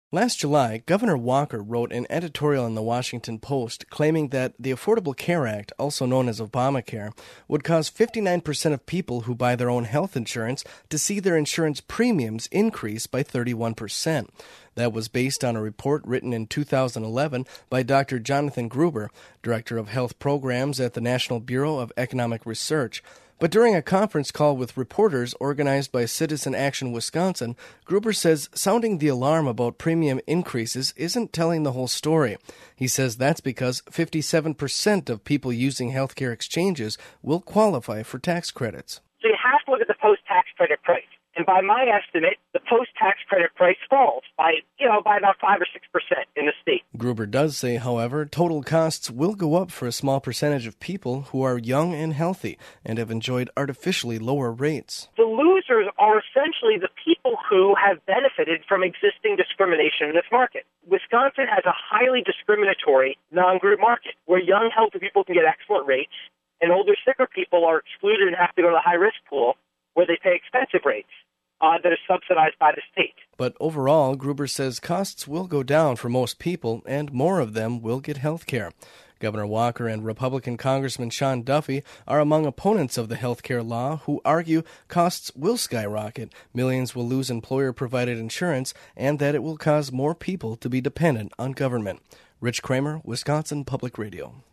Last July, Governor Walker wrote an editorial in the Washington Post claiming that the Affordable Care Act, also known as Obamacare, would cause 59% of people who buy their own health insurance to see their insurance premiums increase by 31%. That was based on a report written in 2011 by Dr. Jonathan Gruber, Director of Health Programs at the National Bureau of Economic Research. But during a conference call with reporters organized by Citizen Action Wisconsin, Gruber says sounding the alarm about premium increases isn't telling the whole story. He says that's because 57% of people using healthcare exchanges will qualify for tax credits. So you have to look at the post-tax credit price. And by my estimate, the post-tax credit price falls by about 5 or 6% in the state. Gruber does say, however, total costs will go up for a small percentage of people who are young and healthy and have enjoyed artificially lower rates. The losers are essentially the people who have benefited from existing discrimination in this market. Wisconsin has a highly discriminatory non-group market where young, healthy people can get excellent rates and older, sicker people are excluded and have to go to the high-risk pool where they pay expensive rates that are subsidized by the state. But overall, Gruber says costs will go down for most people, and more of them will get health care. Governor Walker and Republican Congressman Sean Duffy are among opponents of the health care law who argue costs will skyrocket, millions will lose employer-provided insurance, and that it will cause more people to be dependent on government. Rich Kramer, Wisconsin Public Radio.